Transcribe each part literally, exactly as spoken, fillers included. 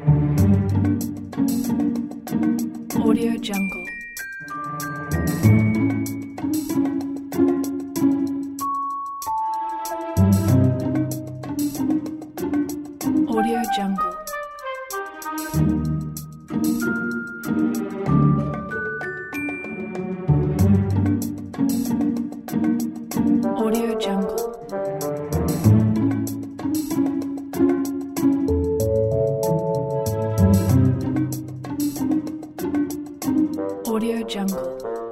Audio Jungle. Audio Jungle. Audio Jungle. Audio Jungle.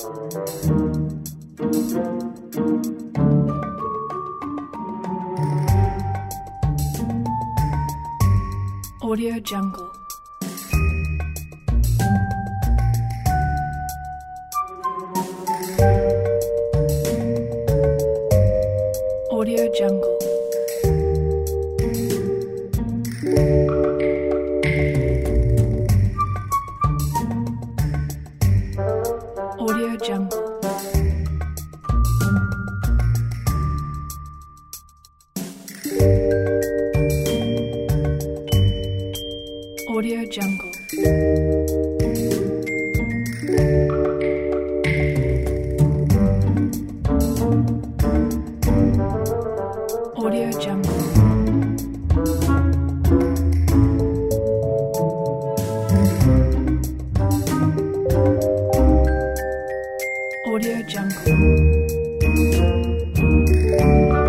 Audio Jungle. Audio Jungle. Audio Jungle. Audio Jungle. Audio Jungle. Audio Jungle.